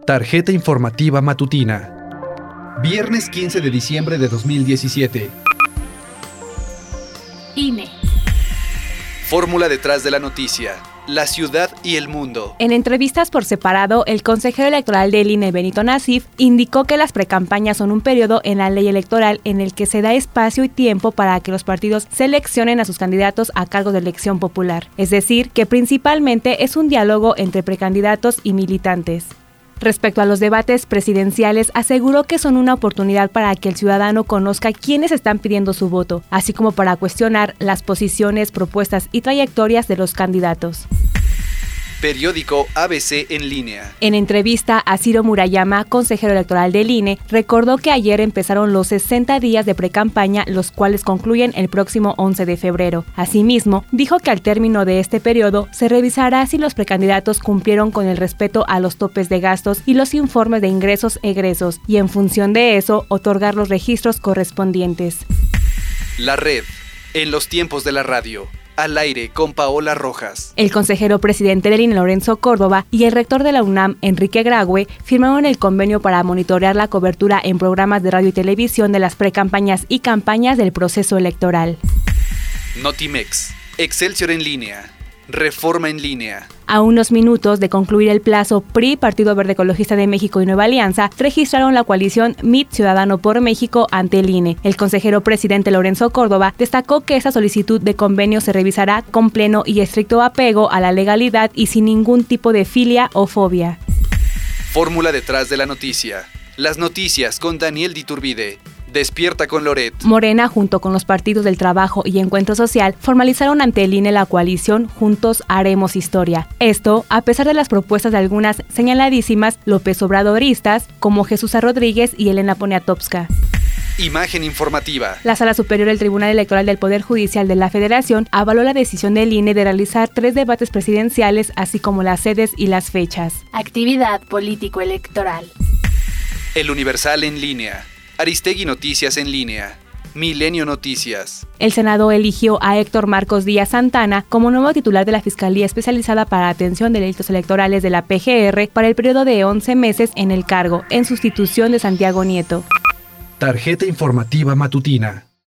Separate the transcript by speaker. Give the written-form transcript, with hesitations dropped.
Speaker 1: Tarjeta informativa matutina. Viernes 15 de diciembre de 2017.
Speaker 2: INE.
Speaker 3: Fórmula detrás de la noticia. La ciudad y el mundo.
Speaker 2: En entrevistas por separado, el consejero electoral del INE, Benito Nasif, indicó que las precampañas son un periodo en la ley electoral en el que se da espacio y tiempo para que los partidos seleccionen a sus candidatos a cargo de elección popular. Es decir, que principalmente es un diálogo entre precandidatos y militantes. Respecto a los debates presidenciales, aseguró que son una oportunidad para que el ciudadano conozca quiénes están pidiendo su voto, así como para cuestionar las posiciones, propuestas y trayectorias de los candidatos.
Speaker 3: Periódico ABC en línea.
Speaker 2: En entrevista a Ciro Murayama, consejero electoral del INE, recordó que ayer empezaron los 60 días de precampaña, los cuales concluyen el próximo 11 de febrero. Asimismo, dijo que al término de este periodo se revisará si los precandidatos cumplieron con el respeto a los topes de gastos y los informes de ingresos-egresos, y en función de eso, otorgar los registros correspondientes.
Speaker 3: La red. En los tiempos de la radio. Al aire con Paola Rojas.
Speaker 2: El consejero presidente del INE, Lorenzo Córdoba, y el rector de la UNAM, Enrique Graue, firmaron el convenio para monitorear la cobertura en programas de radio y televisión de las precampañas y campañas del proceso electoral.
Speaker 3: Notimex. Excelsior en línea. Reforma en línea.
Speaker 2: A unos minutos de concluir el plazo, PRI, Partido Verde Ecologista de México y Nueva Alianza registraron la coalición MIT Ciudadano por México ante el INE. El consejero presidente Lorenzo Córdoba destacó que esta solicitud de convenio se revisará con pleno y estricto apego a la legalidad y sin ningún tipo de filia o fobia.
Speaker 3: Fórmula detrás de la noticia. Las noticias con Daniel Diturbide. Despierta con Loret.
Speaker 2: Morena, junto con los partidos del Trabajo y Encuentro Social, formalizaron ante el INE la coalición Juntos Haremos Historia. Esto, a pesar de las propuestas de algunas señaladísimas López Obradoristas, como Jesús Rodríguez y Elena Poniatowska.
Speaker 3: Imagen informativa.
Speaker 2: La Sala Superior del Tribunal Electoral del Poder Judicial de la Federación avaló la decisión del INE de realizar 3 debates presidenciales, así como las sedes y las fechas.
Speaker 4: Actividad político-electoral.
Speaker 3: El Universal en línea. Aristegui Noticias en línea. Milenio Noticias.
Speaker 2: El Senado eligió a Héctor Marcos Díaz Santana como nuevo titular de la Fiscalía Especializada para Atención de Delitos Electorales de la PGR para el periodo de 11 meses en el cargo, en sustitución de Santiago Nieto.
Speaker 1: Tarjeta informativa matutina.